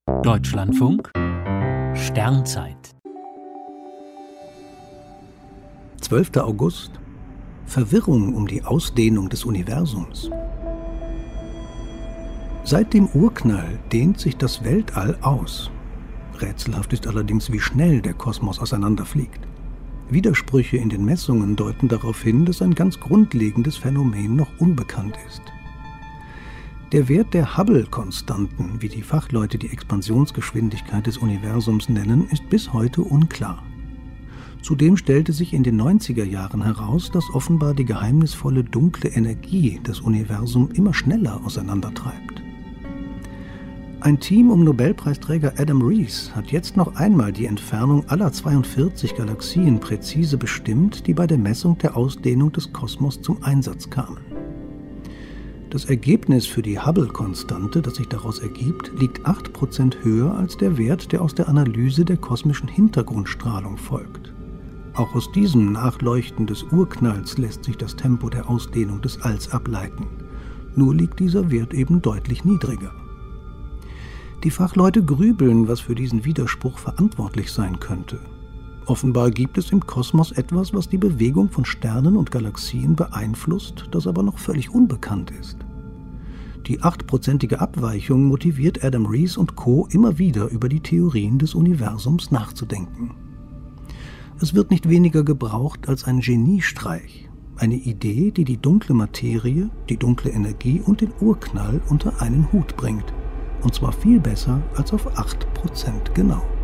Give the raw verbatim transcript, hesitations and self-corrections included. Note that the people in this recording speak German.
Deutschlandfunk Sternzeit zwölfter August. Verwirrung um die Ausdehnung des Universums. Seit dem Urknall dehnt sich das Weltall aus. Rätselhaft ist allerdings, wie schnell der Kosmos auseinanderfliegt. Widersprüche in den Messungen deuten darauf hin, dass ein ganz grundlegendes Phänomen noch unbekannt ist. Der Wert der Hubble-Konstanten, wie die Fachleute die Expansionsgeschwindigkeit des Universums nennen, ist bis heute unklar. Zudem stellte sich in den neunziger Jahren heraus, dass offenbar die geheimnisvolle dunkle Energie das Universum immer schneller auseinandertreibt. Ein Team um Nobelpreisträger Adam Rees hat jetzt noch einmal die Entfernung aller zweiundvierzig Galaxien präzise bestimmt, die bei der Messung der Ausdehnung des Kosmos zum Einsatz kamen. Das Ergebnis für die Hubble-Konstante, das sich daraus ergibt, liegt acht Prozent höher als der Wert, der aus der Analyse der kosmischen Hintergrundstrahlung folgt. Auch aus diesem Nachleuchten des Urknalls lässt sich das Tempo der Ausdehnung des Alls ableiten. Nur liegt dieser Wert eben deutlich niedriger. Die Fachleute grübeln, was für diesen Widerspruch verantwortlich sein könnte. Offenbar gibt es im Kosmos etwas, was die Bewegung von Sternen und Galaxien beeinflusst, das aber noch völlig unbekannt ist. Die achtprozentige Abweichung motiviert Adam Rees und Co. immer wieder über die Theorien des Universums nachzudenken. Es wird nicht weniger gebraucht als ein Geniestreich, eine Idee, die die dunkle Materie, die dunkle Energie und den Urknall unter einen Hut bringt, und zwar viel besser als auf acht Prozent genau.